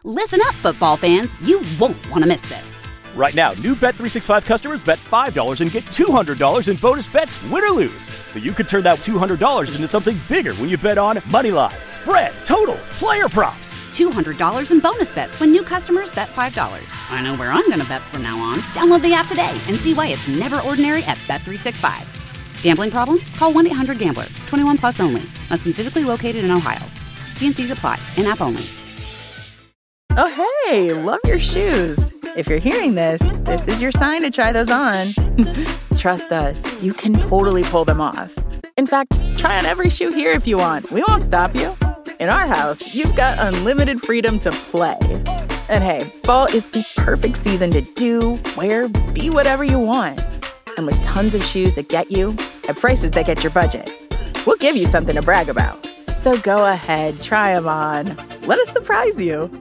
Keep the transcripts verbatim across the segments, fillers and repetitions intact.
Listen up, football fans. You won't want to miss this. Right now, new Bet three sixty-five customers bet five dollars and get two hundred dollars in bonus bets, win or lose. So you could turn that two hundred dollars into something bigger when you bet on money line, spread, totals, player props. two hundred dollars in bonus bets when new customers bet five dollars. I know where I'm going to bet from now on. Download the app today and see why it's never ordinary at Bet three sixty-five. Gambling problem? Call one eight hundred gambler. twenty-one plus only. Must be physically located in Ohio. T and C's apply. In-app only. Oh, hey, love your shoes. If you're hearing this, this is your sign to try those on. Trust us, you can totally pull them off. In fact, try on every shoe here if you want. We won't stop you. In our house, you've got unlimited freedom to play. And hey, fall is the perfect season to do, wear, be whatever you want. And with tons of shoes that get you at prices that get your budget, we'll give you something to brag about. So go ahead, try them on. Let us surprise you.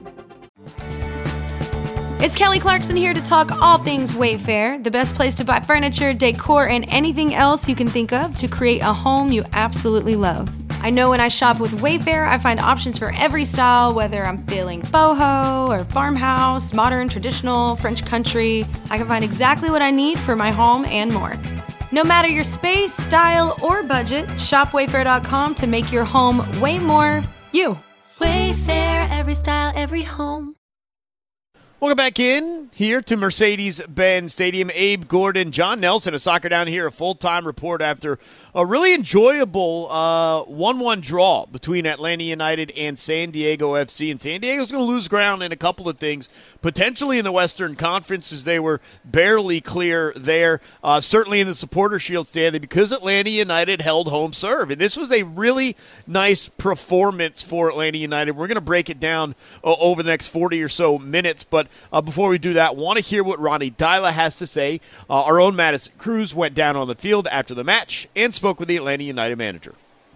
It's Kelly Clarkson here to talk all things Wayfair, the best place to buy furniture, decor, and anything else you can think of to create a home you absolutely love. I know when I shop with Wayfair, I find options for every style, whether I'm feeling boho or farmhouse, modern, traditional, French country. I can find exactly what I need for my home and more. No matter your space, style, or budget, shop wayfair dot com to make your home way more you. Wayfair, every style, every home. Welcome back in here to Mercedes-Benz Stadium. Abe Gordon, John Nelson, a Soccer Down here, a full-time report after a really enjoyable uh, one one draw between Atlanta United and San Diego F C. And San Diego's going to lose ground in a couple of things, potentially in the Western Conference, as they were barely clear there, uh, certainly in the Supporter Shield standing, because Atlanta United held home serve. And this was a really nice performance for Atlanta United. We're going to break it down uh, over the next forty or so minutes, but Uh, before we do that, want to hear what Ronny Deila has to say. Uh, our own Madison Cruz went down on the field after the match and spoke with the Atlanta United manager.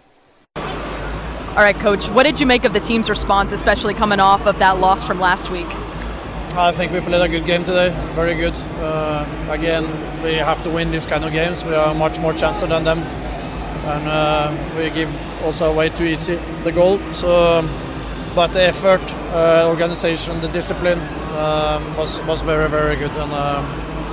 All right, Coach, what did you make of the team's response, especially coming off of that loss from last week? I think we played a good game today, very good. Uh, again, we have to win these kind of games. We are much more chances than them. And uh, we give also away too easy the goal. So, um, but the effort, uh, organization, the discipline um, was was very very good, and um,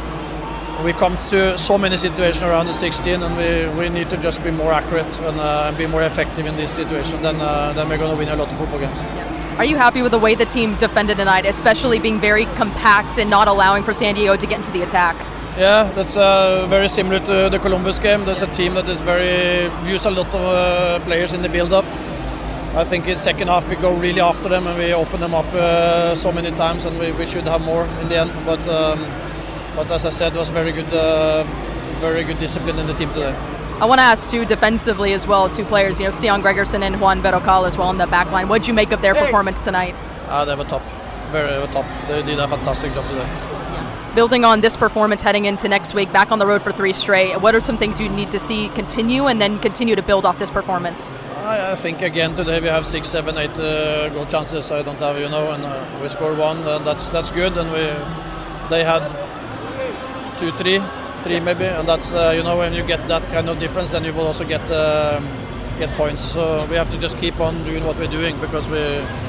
we come to so many situations around the sixteen, and we, we need to just be more accurate and uh, be more effective in this situation. Then uh, then we're going to win a lot of football games. Are you happy with the way the team defended tonight, especially being very compact and not allowing for San Diego to get into the attack? Yeah, that's uh, very similar to the Columbus game. There's a team that is very use a lot of uh, players in the build-up. I think in second half we go really after them and we open them up uh, so many times, and we, we should have more in the end. But um, but as I said, it was very good, uh, very good discipline in the team today. I want to ask too, defensively as well, two players, you know, Stian Gregerson and Juan Berrocal as well in the back line. What did you make of their hey. performance tonight? Uh, they were top, very they were top. They did a fantastic job today. Building on this performance heading into next week, back on the road for three straight, what are some things you need to see continue and then continue to build off this performance? I, I think again today we have six, seven, eight uh, goal chances. I don't have, you know, and uh, we score one, and that's that's good. And we they had two, three, three maybe, and that's uh, you know, when you get that kind of difference, then you will also get uh, get points. So we have to just keep on doing what we're doing, because we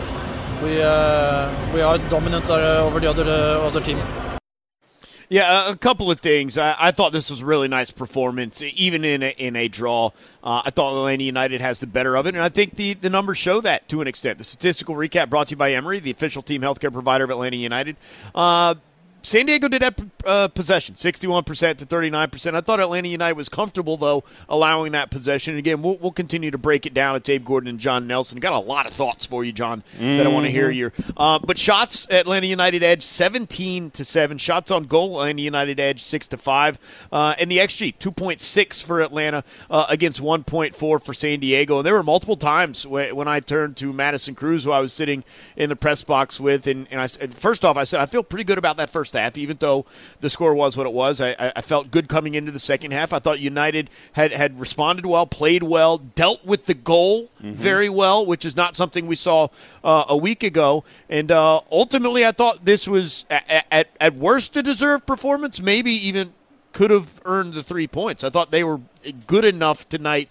we uh, we are dominant uh, over the other uh, other team. Yeah, a couple of things. I, I thought this was a really nice performance, even in a, in a draw. Uh, I thought Atlanta United has the better of it, and I think the, the numbers show that to an extent. The statistical recap brought to you by Emory, the official team healthcare provider of Atlanta United. Uh, San Diego did have uh, possession, sixty-one percent to thirty-nine percent. I thought Atlanta United was comfortable, though, allowing that possession. And again, we'll, we'll continue to break it down at Abe Gordon and John Nelson. Got a lot of thoughts for you, John, mm-hmm. that I want to hear you. Uh, but shots, Atlanta United edge seventeen to seven. Shots on goal, Atlanta United edge six to five. Uh, and the X G, two point six for Atlanta uh, against one point four for San Diego. And there were multiple times when, when I turned to Madison Cruz, who I was sitting in the press box with, and, and I said, first off, I said, I feel pretty good about that first half, even though the score was what it was. I, I felt good coming into the second half. I thought United had, had responded well, played well, dealt with the goal mm-hmm. very well, which is not something we saw uh, a week ago. And uh, ultimately, I thought this was, at, at, at worst, a deserved performance, maybe even could have earned the three points. I thought they were good enough tonight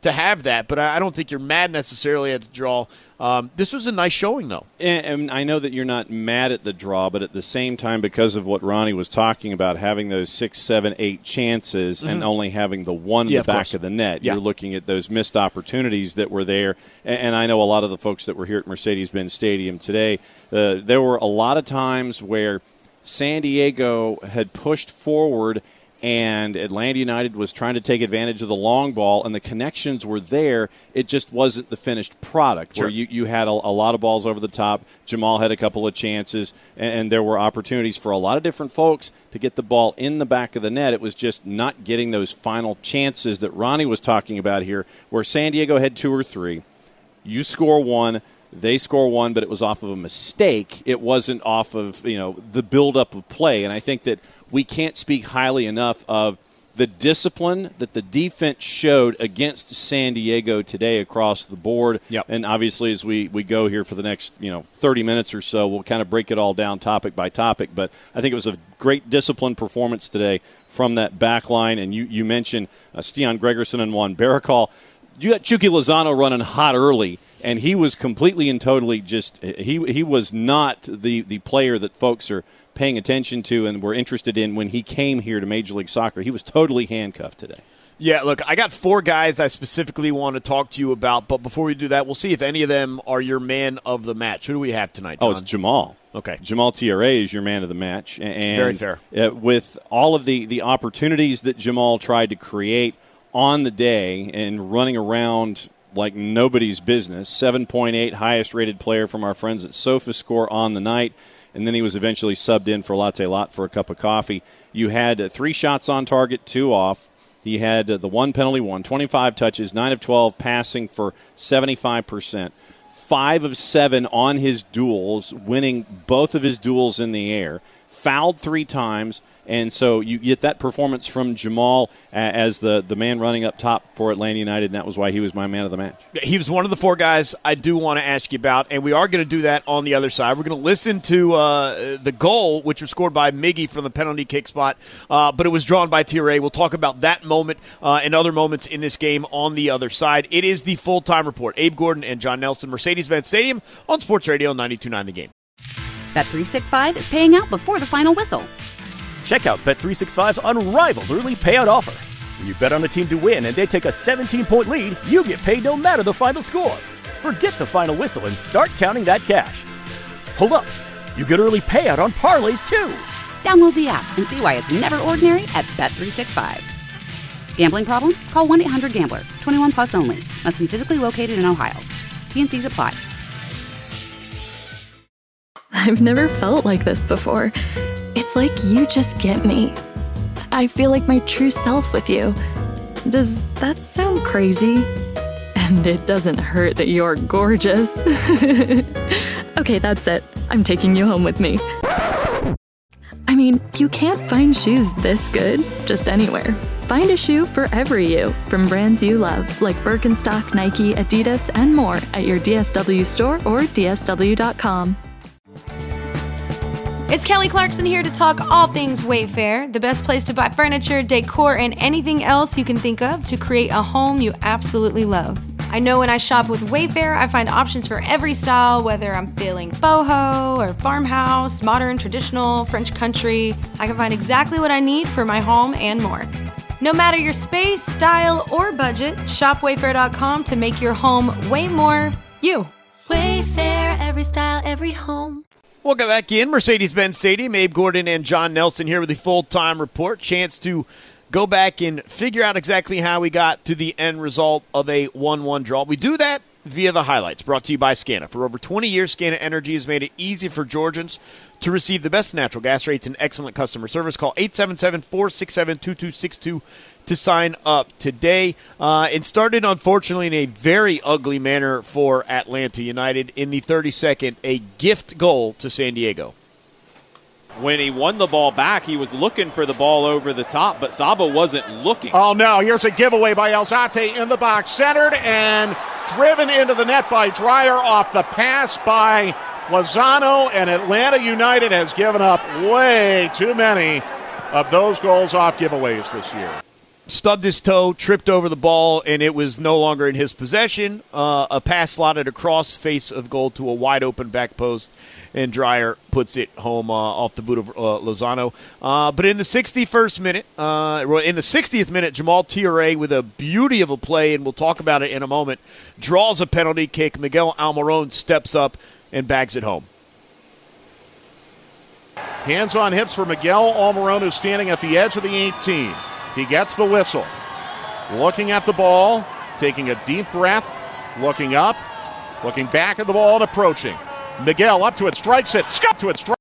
to have that, but I don't think you're mad necessarily at the draw. Um, this was a nice showing, though. And, and I know that you're not mad at the draw, but at the same time, because of what Ronnie was talking about, having those six, seven, eight chances mm-hmm. and only having the one yeah, in the back course. of the net, yeah. you're looking at those missed opportunities that were there. And, and I know a lot of the folks that were here at Mercedes-Benz Stadium today, uh, there were a lot of times where San Diego had pushed forward and Atlanta United was trying to take advantage of the long ball, and the connections were there. It just wasn't the finished product, sure. where you, you had a, a lot of balls over the top. Jamal had a couple of chances, and, and there were opportunities for a lot of different folks to get the ball in the back of the net. It was just not getting those final chances that Ronnie was talking about here, where San Diego had two or three. You score one. They score one, but it was off of a mistake. It wasn't off of, you know, the buildup of play. And I think that we can't speak highly enough of the discipline that the defense showed against San Diego today across the board. Yep. And obviously, as we, we go here for the next, you know, thirty minutes or so, we'll kind of break it all down topic by topic. But I think it was a great disciplined performance today from that back line. And you, you mentioned uh, Stian Gregerson and Juan Baracol. You got Chucky Lozano running hot early, and he was completely and totally just he he was not the, the player that folks are paying attention to and were interested in when he came here to Major League Soccer. He was totally handcuffed today. Yeah, look, I got four guys I specifically want to talk to you about, but before we do that, we'll see if any of them are your man of the match. Who do we have tonight, John? Oh, it's Jamal. Okay. Jamal Tiare is your man of the match. And very fair. Uh, with all of the, the opportunities that Jamal tried to create on the day and running around like nobody's business, seven point eight highest rated player from our friends at SofaScore on the night, and then he was eventually subbed in for Latte Lot for a cup of coffee. You had uh, three shots on target, two off. He had uh, the one penalty, one, twenty-five touches, nine of twelve passing for seventy-five percent. Five of seven on his duels, winning both of his duels in the air. Fouled three times, and so you get that performance from Jamal as the, the man running up top for Atlanta United, and that was why he was my man of the match. He was one of the four guys I do want to ask you about, and we are going to do that on the other side. We're going to listen to uh, the goal, which was scored by Miggy from the penalty kick spot, uh, but it was drawn by Tiare. We'll talk about that moment uh, and other moments in this game on the other side. It is the full-time report. Abe Gordon and John Nelson, Mercedes-Benz Stadium on Sports Radio ninety-two point nine The Game. Bet three sixty-five is paying out before the final whistle. Check out Bet three sixty-five's unrivaled early payout offer. When you bet on a team to win and they take a seventeen-point lead, you get paid no matter the final score. Forget the final whistle and start counting that cash. Hold up. You get early payout on parlays, too. Download the app and see why it's never ordinary at Bet three sixty-five. Gambling problem? Call one eight hundred gambler. twenty-one plus only. Must be physically located in Ohio. T N Cs apply. I've never felt like this before. It's like you just get me. I feel like my true self with you. Does that sound crazy? And it doesn't hurt that you're gorgeous. Okay, that's it. I'm taking you home with me. I mean, you can't find shoes this good just anywhere. Find a shoe for every you from brands you love, like Birkenstock, Nike, Adidas, and more at your D S W store or D S W dot com. It's Kelly Clarkson here to talk all things Wayfair, the best place to buy furniture, decor, and anything else you can think of to create a home you absolutely love. I know when I shop with Wayfair, I find options for every style, whether I'm feeling boho or farmhouse, modern, traditional, French country. I can find exactly what I need for my home and more. No matter your space, style, or budget, shop wayfair dot com to make your home way more you. Wayfair, every style, every home. Welcome back in Mercedes-Benz Stadium. Abe Gordon and John Nelson here with the full-time report. Chance to go back and figure out exactly how we got to the end result of a one one draw. We do that via the highlights, brought to you by SCANA. For over twenty years, SCANA Energy has made it easy for Georgians to receive the best natural gas rates and excellent customer service. Call eight seven seven, four six seven, two two six two to sign up today. Uh, it started, unfortunately, in a very ugly manner for Atlanta United. In the thirty-second, a gift goal to San Diego. When he won the ball back, he was looking for the ball over the top, but Sabo wasn't looking. Oh, no. Here's a giveaway by Alzate in the box, centered and driven into the net by Dreyer off the pass by Lozano, and Atlanta United has given up way too many of those goals off giveaways this year. stubbed his toe, tripped over the ball, and it was no longer in his possession. Uh, a pass slotted across face of goal to a wide-open back post, and Dreyer puts it home uh, off the boot of uh, Lozano. Uh, but in the sixty-first minute, uh, in the sixtieth minute, Jamal Tiare with a beauty of a play, and we'll talk about it in a moment, draws a penalty kick. Miguel Almiron steps up and bags it home. Hands on hips for Miguel Almiron, who's standing at the edge of the eighteen. He gets the whistle. Looking at the ball, taking a deep breath, looking up, looking back at the ball and approaching. Miguel up to it, strikes it, scup to it, strike.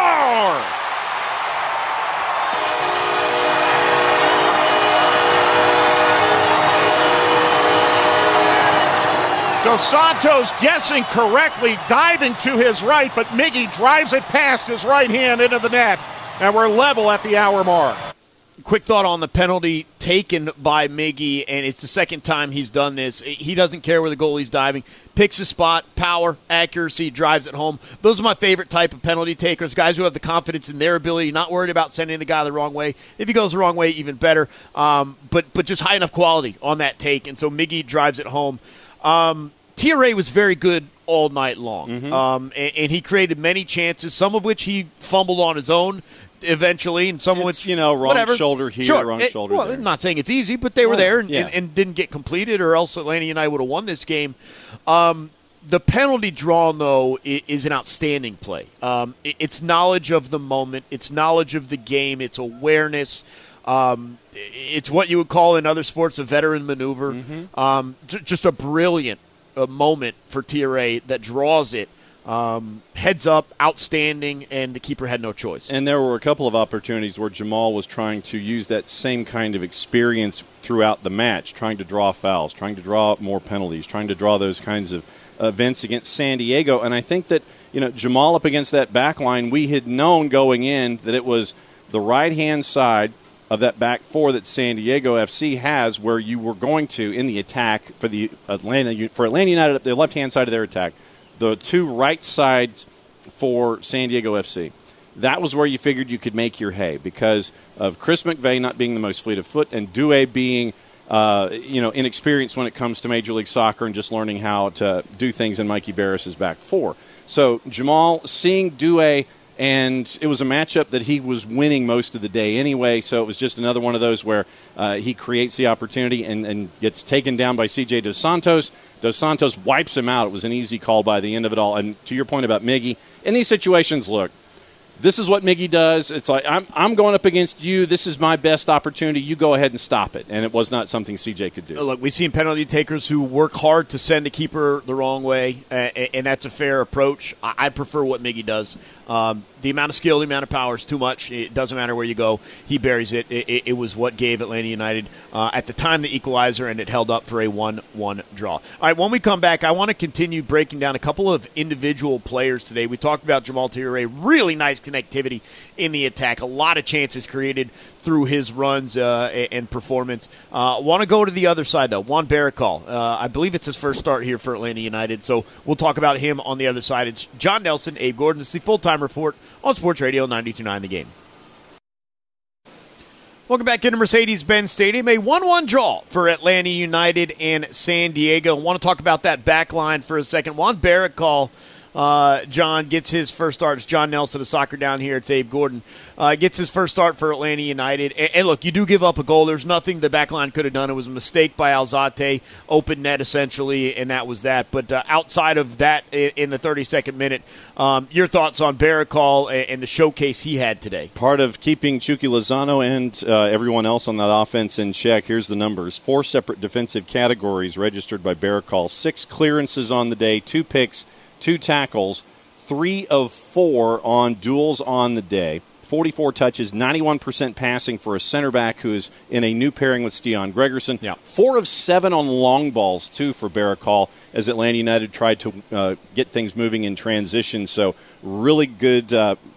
Dos Santos guessing correctly, diving to his right, but Miggy drives it past his right hand into the net, and we're level at the hour mark. Quick thought on the penalty taken by Miggy, and it's the second time he's done this. He doesn't care where the goalie's diving. Picks a spot, power, accuracy, drives it home. Those are my favorite type of penalty takers, guys who have the confidence in their ability, not worried about sending the guy the wrong way. If he goes the wrong way, even better. Um, but but just high enough quality on that take, and so Miggy drives it home. Um, Tiare was very good all night long, mm-hmm. um, and, and he created many chances, some of which he fumbled on his own eventually, and some of which, you know, wrong whatever. shoulder here, sure. wrong it, shoulder well, there. I'm not saying it's easy, but they were there and, yeah. and, and didn't get completed, or else Atlanta United would have won this game. Um, the penalty drawn, though, is an outstanding play. Um, it's knowledge of the moment. It's knowledge of the game. It's awareness. Um, it's what you would call in other sports a veteran maneuver. Mm-hmm. Um, j- just a brilliant a moment for Tiare that draws it. Um, heads up, outstanding, and the keeper had no choice. And there were a couple of opportunities where Jamal was trying to use that same kind of experience throughout the match, trying to draw fouls, trying to draw more penalties, trying to draw those kinds of events against San Diego. And I think that, you know, Jamal up against that back line, we had known going in that it was the right-hand side of that back four that San Diego F C has, where you were going to, in the attack for the Atlanta for Atlanta United, the left-hand side of their attack, the two right sides for San Diego F C. That was where you figured you could make your hay because of Chris McVeigh not being the most fleet of foot and Douay being uh, you know, inexperienced when it comes to Major League Soccer and just learning how to do things in Mikey Barris's back four. So Jamal seeing Douay, and it was a matchup that he was winning most of the day anyway, so it was just another one of those where uh, he creates the opportunity and, and gets taken down by C J Dos Santos. Dos Santos wipes him out. It was an easy call by the end of it all. And to your point about Miggy, in these situations, look, this is what Miggy does. It's like, I'm I'm going up against you. This is my best opportunity. You go ahead and stop it. And it was not something C J could do. Look, we've seen penalty takers who work hard to send the keeper the wrong way, and that's a fair approach. I prefer what Miggy does. Um, the amount of skill, the amount of power is too much. It doesn't matter where you go. He buries it. It, it, it was what gave Atlanta United, uh, at the time, the equalizer, and it held up for a one one draw. All right, when we come back, I want to continue breaking down a couple of individual players today. We talked about Jamal Tiare, really nice connectivity in the attack, a lot of chances created through his runs uh, and performance. I uh, want to go to the other side, though. Juan Barracol. Uh, I believe it's his first start here for Atlanta United, so we'll talk about him on the other side. It's John Nelson, Abe Gordon. It's the full-time report on Sports Radio ninety-two point nine The Game. Welcome back into Mercedes-Benz Stadium. A one one draw for Atlanta United and San Diego. I want to talk about that back line for a second. Juan Barracol, Uh, John gets his first start. It's John Nelson of Soccer Down here. It's Abe Gordon. Uh, gets his first start for Atlanta United. And, and look, you do give up a goal. There's nothing the back line could have done. It was a mistake by Alzate, open net essentially, and that was that. But uh, outside of that, in, in the thirty-second minute, um, your thoughts on Barracol and, and the showcase he had today? Part of keeping Chucky Lozano and uh, everyone else on that offense in check. Here's the numbers. Four separate defensive categories registered by Barracol. Six clearances on the day, two picks, two tackles, three of four on duels on the day, forty-four touches, ninety-one percent passing for a center back who is in a new pairing with Stian Gregerson. Yeah. Four of seven on long balls, too, for Barracol as Atlanta United tried to uh, get things moving in transition. So really good uh,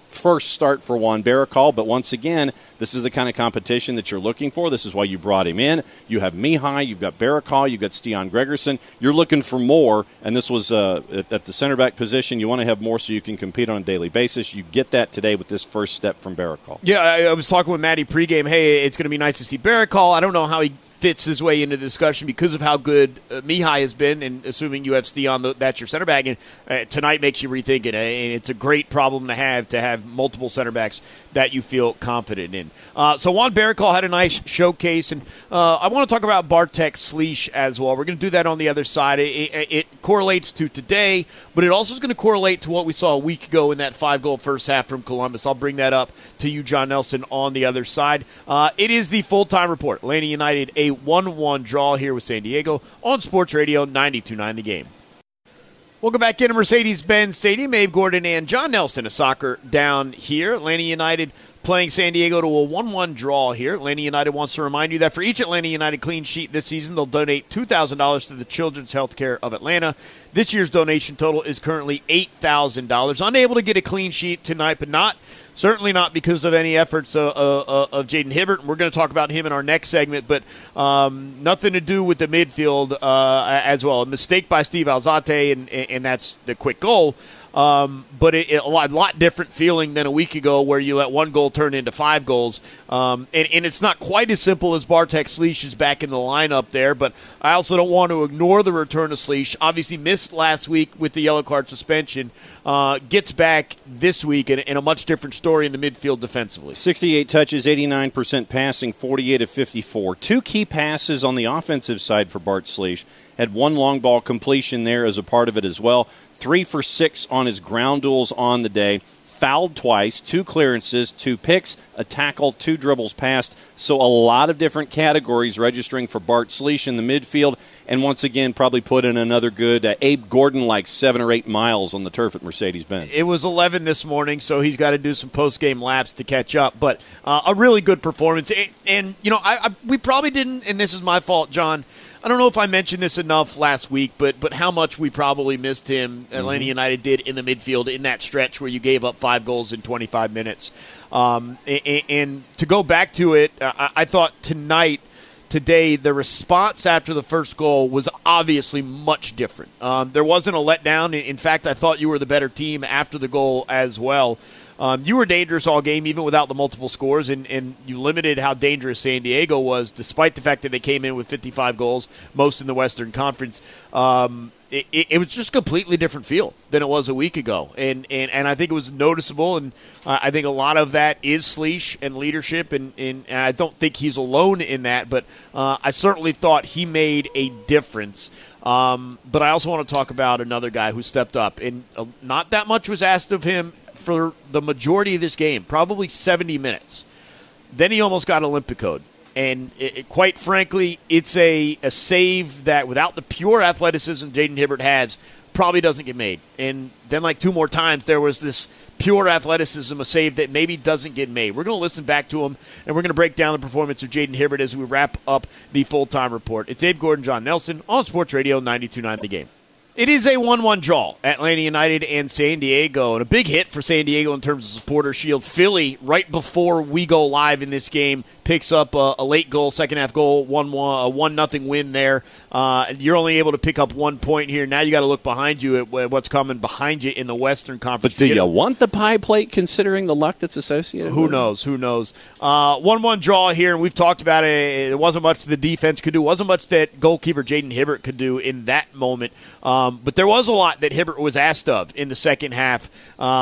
first start for Juan Barracol, but once again, this is the kind of competition that you're looking for. This is why you brought him in. You have Mihai, you've got Barracol, you've got Stian Gregerson. You're looking for more, and this was uh, at, at the center back position. You want to have more so you can compete on a daily basis. You get that today with this first step from Barracol. Yeah, I, I was talking with Matty pregame. Hey, it's going to be nice to see Barracol. I don't know how he fits his way into the discussion because of how good uh, Mihai has been, and assuming you have Stian, that's your center back, and uh, tonight makes you rethink it. And it's a great problem to have, to have multiple center backs that you feel confident in. Uh, so Juan Barracol had a nice showcase, and uh, I want to talk about Bartek Sliš as well. We're going to do that on the other side. It, it, it correlates to today, but it also is going to correlate to what we saw a week ago in that five-goal first half from Columbus. I'll bring that up to you, John Nelson, on the other side. Uh, it is the full-time report. Atlanta United, a one one draw here with San Diego on Sports Radio ninety-two point nine The Game. Welcome back into Mercedes-Benz Stadium. Abe Gordon and John Nelson of Soccer Down here. Atlanta United playing San Diego to a one one draw here. Atlanta United wants to remind you that for each Atlanta United clean sheet this season, they'll donate two thousand dollars to the Children's Healthcare of Atlanta. This year's donation total is currently eight thousand dollars. Unable to get a clean sheet tonight, but not certainly not because of any efforts uh, uh, of Jaden Hibbert. We're going to talk about him in our next segment, but um, nothing to do with the midfield uh, as well. A mistake by Steve Alzate, and, and that's the quick goal. Um, but it, it, a lot, lot different feeling than a week ago where you let one goal turn into five goals. Um, and, and it's not quite as simple as Bartek Sliš is back in the lineup there, but I also don't want to ignore the return of Sliš. Obviously missed last week with the yellow card suspension. Uh, gets back this week in, in a much different story in the midfield defensively. sixty-eight touches, eighty-nine percent passing, forty-eight of fifty-four. Two key passes on the offensive side for Bart Sliš. Had one long ball completion there as a part of it as well. Three for six on his ground duels on the day. Fouled twice, two clearances, two picks, a tackle, two dribbles passed. So a lot of different categories registering for Bart Sliš in the midfield. And once again, probably put in another good uh, Abe Gordon-like seven or eight miles on the turf at Mercedes-Benz. It was eleven this morning, so he's got to do some post-game laps to catch up. But uh, a really good performance. And, and you know, I, I, we probably didn't, and this is my fault, John, I don't know if I mentioned this enough last week, but but how much we probably missed him, Atlanta mm-hmm. United did in the midfield in that stretch where you gave up five goals in twenty-five minutes. Um, and, and to go back to it, I, I thought tonight, today, the response after the first goal was obviously much different. Um, there wasn't a letdown. In fact, I thought you were the better team after the goal as well. Um, you were dangerous all game, even without the multiple scores, and, and you limited how dangerous San Diego was, despite the fact that they came in with fifty-five goals, most in the Western Conference. Um, it, it, it was just a completely different feel than it was a week ago, and and, and I think it was noticeable, and uh, I think a lot of that is Sliš and leadership, and, and, and I don't think he's alone in that, but uh, I certainly thought he made a difference. Um, but I also want to talk about another guy who stepped up, and uh, not that much was asked of him for the majority of this game, probably seventy minutes. Then he almost got Olympico'd. And it, it, quite frankly, it's a, a save that without the pure athleticism Jaden Hibbert has, probably doesn't get made. And then like two more times, there was this pure athleticism, a save that maybe doesn't get made. We're going to listen back to him, and we're going to break down the performance of Jaden Hibbert as we wrap up the full-time report. It's Abe Gordon, John Nelson on Sports Radio ninety-two point nine The Game. It is a one one draw, Atlanta United and San Diego, and a big hit for San Diego in terms of supporter shield. Philly, right before we go live in this game, picks up a, a late goal, second-half goal, one one, a one nothing win there. Uh, you're only able to pick up one point here. Now you got to look behind you at what's coming behind you in the Western Conference. But do you want the pie plate considering the luck that's associated Who with knows? Who knows? Uh, one one draw here, and we've talked about it. There wasn't much the defense could do. wasn't much that goalkeeper Jaden Hibbert could do in that moment. Um, but there was a lot that Hibbert was asked of in the second half.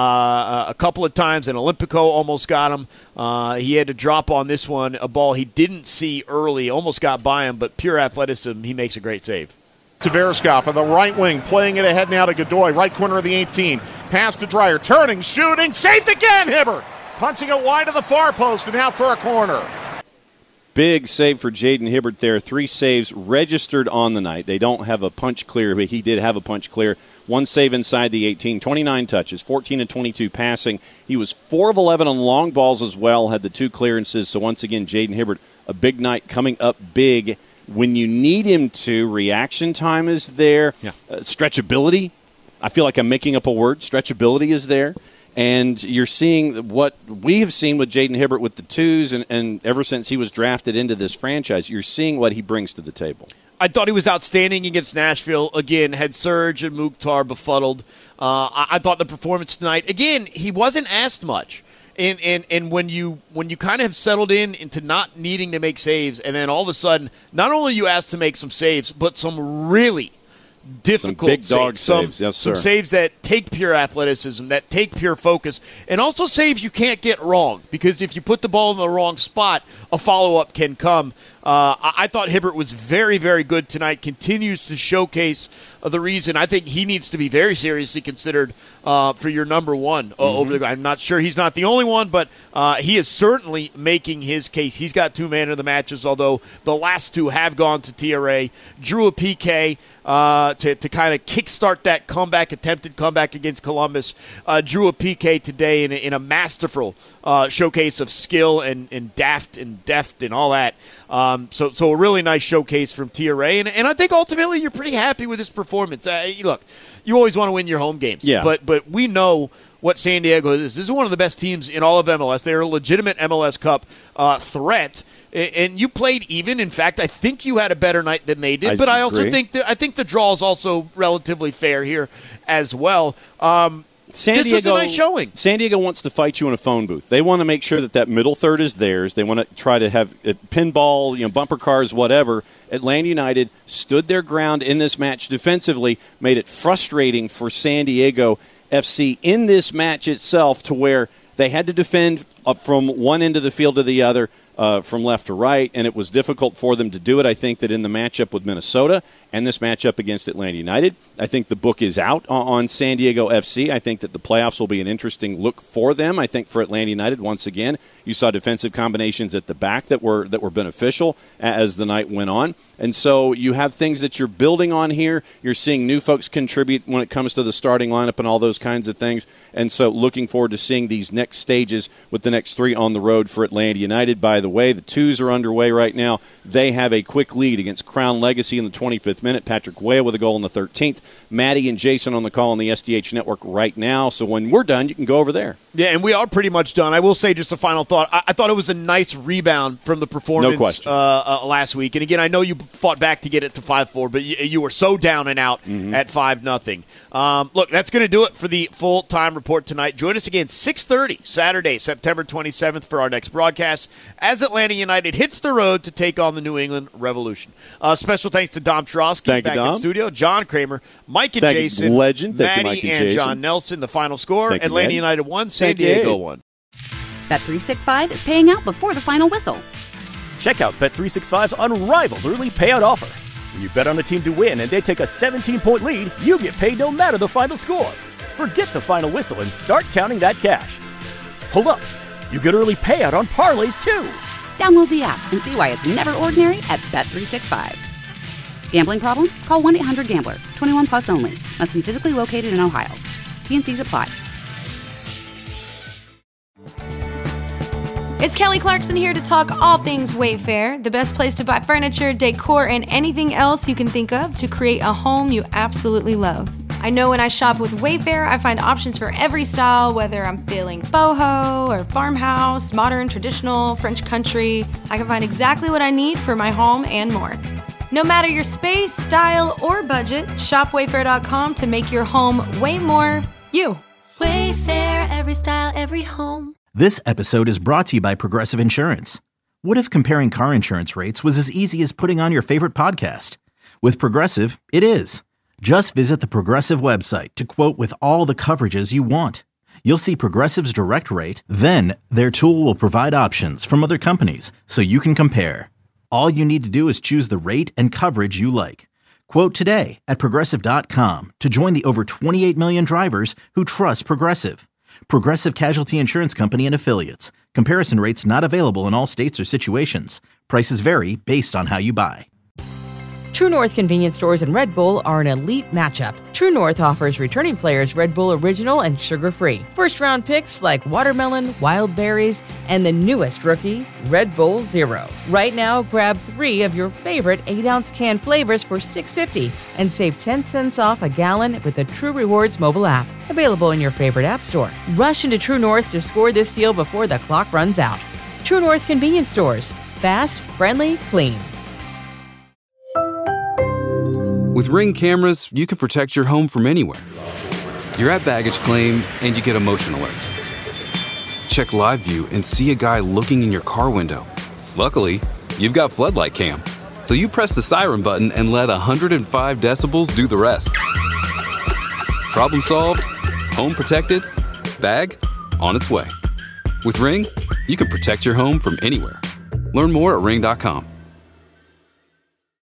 Uh, a couple of times, and Olympico almost got him. Uh, he had to drop on this one a ball he didn't see early, almost got by him, but pure athleticism, he makes a great save. To Verskov on the right wing, playing it ahead now to Godoy, right corner of the eighteen. Pass to Dreyer, turning, shooting, saved again, Hibbert! Punching it wide to the far post and out for a corner. Big save for Jaden Hibbert there. Three saves registered on the night. They don't have a punch clear, but he did have a punch clear. One save inside the eighteen, twenty-nine touches, fourteen and twenty-two passing. He was four of eleven on long balls as well, had the two clearances. So once again, Jaden Hibbert, a big night coming up big. When you need him to, reaction time is there. Yeah. Uh, stretchability. I feel like I'm making up a word. Stretchability is there. And you're seeing what we have seen with Jaden Hibbert with the twos, and, and ever since he was drafted into this franchise, you're seeing what he brings to the table. I thought he was outstanding against Nashville. Again, had Serge and Mukhtar befuddled. Uh, I, I thought the performance tonight, again, he wasn't asked much. And, and and when you when you kind of have settled in into not needing to make saves, and then all of a sudden, not only are you asked to make some saves, but some really difficult some big dog saves, some, saves. Yes, some sir. saves that take pure athleticism, that take pure focus, and also saves you can't get wrong, because if you put the ball in the wrong spot, a follow-up can come. Uh, I, I thought Hibbert was very, very good tonight, continues to showcase uh, the reason I think he needs to be very seriously considered uh, for your number one uh, Mm-hmm. over the. I'm not sure he's not the only one, but uh, he is certainly making his case. He's got two man of the matches, although the last two have gone to T R A. Drew a P K uh, to, to kind of kickstart that comeback, attempted comeback against Columbus. Uh, drew a P K today in a, in a masterful uh, showcase of skill and, and daft and deft and all that. Um, so, so a really nice showcase from T R A, and, and I think ultimately you're pretty happy with his performance. Uh, look, you always want to win your home games, yeah. but but we know what San Diego is. This is one of the best teams in all of M L S. They're a legitimate M L S Cup uh, threat, and, and you played even. In fact, I think you had a better night than they did. I but I also agree. think that I think the draw is also relatively fair here as well. Um, San this Diego, was a nice showing. San Diego wants to fight you in a phone booth. They want to make sure that that middle third is theirs. They want to try to have it, pinball, you know, bumper cars, whatever. Atlanta United stood their ground in this match defensively, made it frustrating for San Diego F C in this match itself, to where they had to defend up from one end of the field to the other, uh, from left to right, and it was difficult for them to do it. I think that in the matchup with Minnesota and this matchup against Atlanta United, I think the book is out on San Diego F C. I think that the playoffs will be an interesting look for them. I think for Atlanta United, once again, you saw defensive combinations at the back that were that were beneficial as the night went on. And so you have things that you're building on here. You're seeing new folks contribute when it comes to the starting lineup and all those kinds of things. And so looking forward to seeing these next stages with the next three on the road for Atlanta United. By the way, the twos are underway right now. They have a quick lead against Crown Legacy in the twenty-fifth minute. Patrick Weah with a goal in the thirteenth. Maddie and Jason on the call on the S D H network right now. So when we're done, you can go over there. Yeah, and we are pretty much done. I will say just a final thought. I, I thought it was a nice rebound from the performance No question. uh, uh, last week. And again, I know you fought back to get it to five four, but you, you were so down and out Mm-hmm. at five nothing. Um, look, that's going to do it for the full-time report tonight. Join us again six thirty Saturday, September twenty-seventh for our next broadcast as Atlanta United hits the road to take on the New England Revolution. Uh, special thanks to Dom Trosky Thank you, back Dom. in studio, John Kramer, Mike and Thank you, Jason, legend. Thank you, Maddie Mike and and Jason. John Nelson. The final score, Thank you, Atlanta Maddie. United one, San Thank you. Diego one. Bet three sixty-five is paying out before the final whistle. Check out Bet three sixty-five's unrivaled early payout offer. When you bet on a team to win and they take a seventeen-point lead, you get paid no matter the final score. Forget the final whistle and start counting that cash. Hold up. You get early payout on parlays, too. Download the app and see why it's never ordinary at Bet three sixty-five. Gambling problem? Call one eight hundred gambler. twenty-one plus only. Must be physically located in Ohio. T N Cs apply. It's Kelly Clarkson here to talk all things Wayfair, the best place to buy furniture, decor, and anything else you can think of to create a home you absolutely love. I know when I shop with Wayfair, I find options for every style, whether I'm feeling boho or farmhouse, modern, traditional, French country. I can find exactly what I need for my home and more. No matter your space, style, or budget, shop wayfair dot com to make your home way more you. Wayfair, every style, every home. This episode is brought to you by Progressive Insurance. What if comparing car insurance rates was as easy as putting on your favorite podcast? With Progressive, it is. Just visit the Progressive website to quote with all the coverages you want. You'll see Progressive's direct rate, then their tool will provide options from other companies so you can compare. All you need to do is choose the rate and coverage you like. Quote today at Progressive dot com to join the over twenty-eight million drivers who trust Progressive. Progressive Casualty Insurance Company and Affiliates. Comparison rates not available in all states or situations. Prices vary based on how you buy. True North convenience stores and Red Bull are an elite matchup. True North offers returning players Red Bull Original and sugar-free. First-round picks like watermelon, wild berries, and the newest rookie, Red Bull Zero. Right now, grab three of your favorite eight-ounce can flavors for six dollars and fifty cents and save ten cents off a gallon with the True Rewards mobile app. Available in your favorite app store. Rush into True North to score this deal before the clock runs out. True North convenience stores. Fast, friendly, clean. With Ring cameras, you can protect your home from anywhere. You're at baggage claim and you get a motion alert. Check live view and see a guy looking in your car window. Luckily, you've got Floodlight Cam. So you press the siren button and let one hundred five decibels do the rest. Problem solved, home protected, bag on its way. With Ring, you can protect your home from anywhere. Learn more at ring dot com.